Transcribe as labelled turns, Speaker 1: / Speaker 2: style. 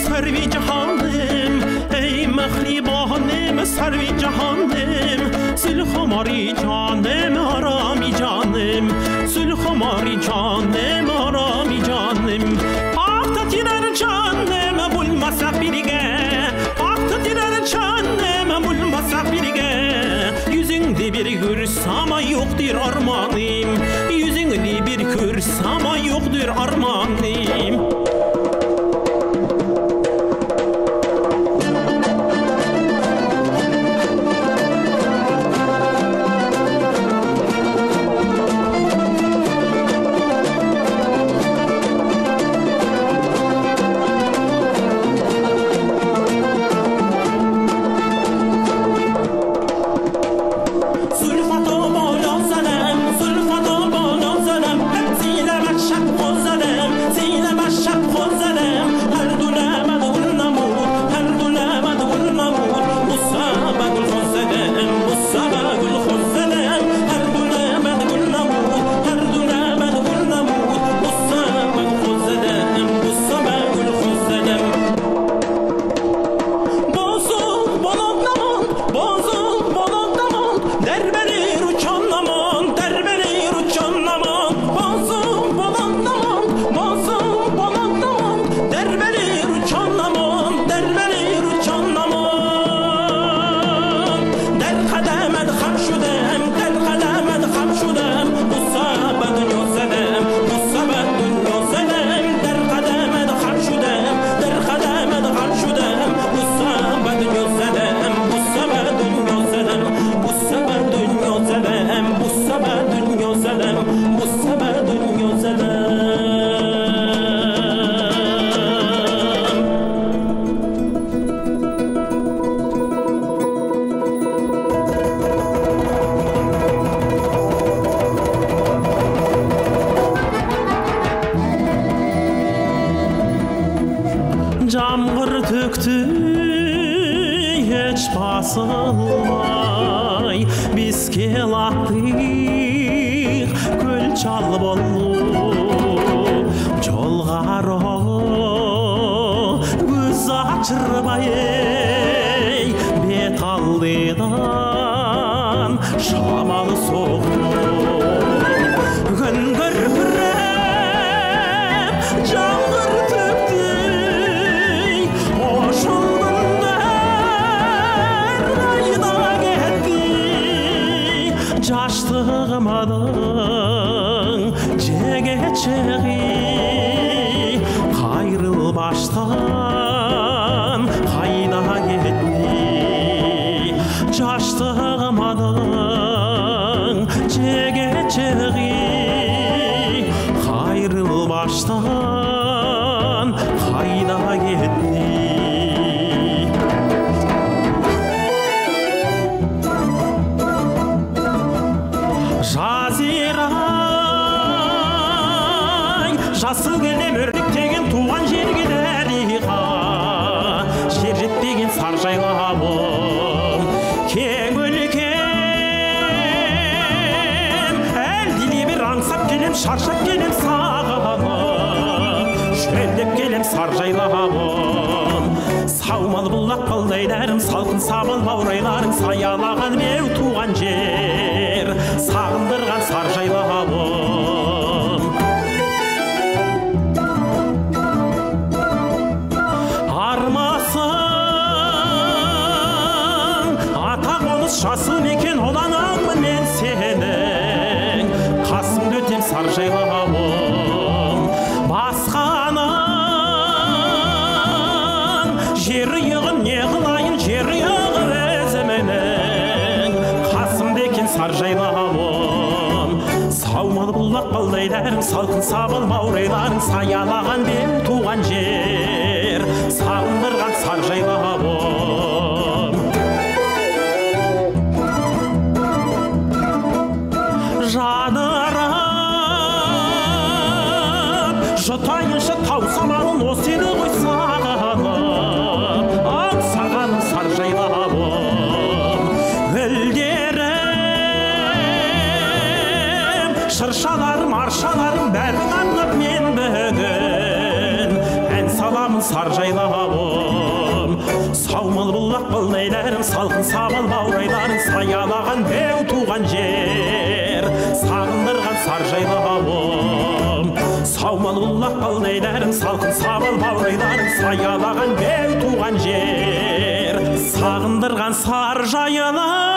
Speaker 1: سروی جهانم ای مخلیبانم سروی جهانم سلخماری جانم آرامی جانم سلخماری جانم آرامی جانم آخت تیرر جانم بول مسافریگه آخت تیرر جانم بول مسافریگه yüzünde bir gürs ama yoktur armanım yüzünde bir gürs ama yoktur armanım Camgır töktü hiç basılmay biz kelattık köl çal bollu jolgaro göz açırbay bet aldıdan şamalı soğuk güngür hürrem camgır töktü Jaştığımadan cegeçeği Kayrıl baştan kayda gitti Jaştığımadan cegeçeği Kayrıl baştan kayda gitti Жасыл келем өрнектеген туған жерге дәриға жер жетпеген саржайлауым кең өлкем әлдиле бір аңсап келем шаршап келем сағынып шөлдеп келем саржайлауым саумал бұлақ балдайларым салқын сабыл баурайларың саялаған беу туған жер сағындырған саржайлауым жасыл мекен оланамын мен сенің қасымды өтем саржайлауым басқаның жер ұйығын не қылайын жер ұйығы өзіменің қасымды екен саржайлауым саумал бұлақ балдайларың салқын сабыл баурайларың саялаған бем туған жер сағындырған саржайлауым жадырап жұтайыншы тау самалын осы еді ғой сағынып аңсағаным саржайлауым гүлдерім шыршаларым аршаларым бәрін арнап мен бүгін ән саламын сағындырған сар жайлауым. Саумал бұлақ былнайларың, салқын самал баурайларың, саялаған беу туған жер, сағындырған сар жайлауым. Саумал бұлақ былнайларың, салқын самал баурайларың, саялаған беу туған жер, сағындырған сар жайлауым.